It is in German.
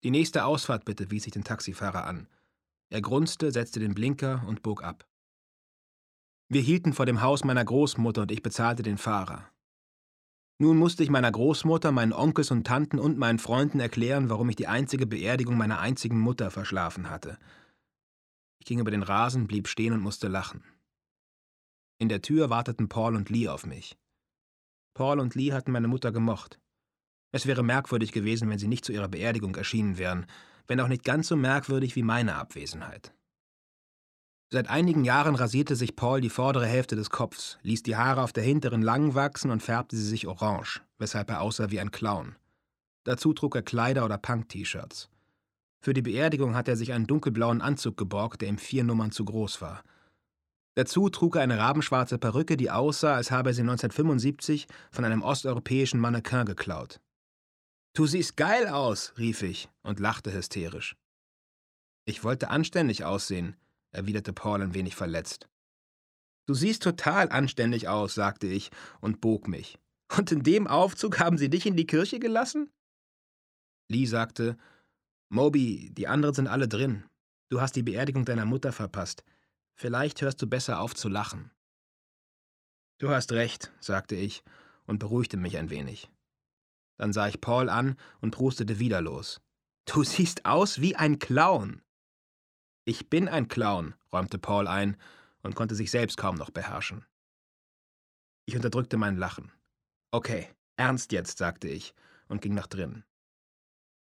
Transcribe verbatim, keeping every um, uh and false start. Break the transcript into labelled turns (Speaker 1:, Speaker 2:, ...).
Speaker 1: Die nächste Ausfahrt bitte, wies ich den Taxifahrer an. Er grunzte, setzte den Blinker und bog ab. Wir hielten vor dem Haus meiner Großmutter und ich bezahlte den Fahrer. Nun musste ich meiner Großmutter, meinen Onkels und Tanten und meinen Freunden erklären, warum ich die einzige Beerdigung meiner einzigen Mutter verschlafen hatte. Ich ging über den Rasen, blieb stehen und musste lachen. In der Tür warteten Paul und Lee auf mich. Paul und Lee hatten meine Mutter gemocht. Es wäre merkwürdig gewesen, wenn sie nicht zu ihrer Beerdigung erschienen wären, wenn auch nicht ganz so merkwürdig wie meine Abwesenheit. Seit einigen Jahren rasierte sich Paul die vordere Hälfte des Kopfs, ließ die Haare auf der hinteren lang wachsen und färbte sie sich orange, weshalb er aussah wie ein Clown. Dazu trug er Kleider oder Punk-T-Shirts. Für die Beerdigung hatte er sich einen dunkelblauen Anzug geborgt, der ihm vier Nummern zu groß war. Dazu trug er eine rabenschwarze Perücke, die aussah, als habe er sie neunzehnhundertfünfundsiebzig von einem osteuropäischen Mannequin geklaut. »Du siehst geil aus«, rief ich und lachte hysterisch. »Ich wollte anständig aussehen«, erwiderte Paul ein wenig verletzt. »Du siehst total anständig aus«, sagte ich und bog mich. »Und in dem Aufzug haben sie dich in die Kirche gelassen?« Lee sagte, »Moby, die anderen sind alle drin. Du hast die Beerdigung deiner Mutter verpasst. Vielleicht hörst du besser auf zu lachen.« »Du hast recht«, sagte ich und beruhigte mich ein wenig. Dann sah ich Paul an und prustete wieder los. »Du siehst aus wie ein Clown!« »Ich bin ein Clown«, räumte Paul ein und konnte sich selbst kaum noch beherrschen. Ich unterdrückte mein Lachen. »Okay, ernst jetzt«, sagte ich und ging nach drinnen.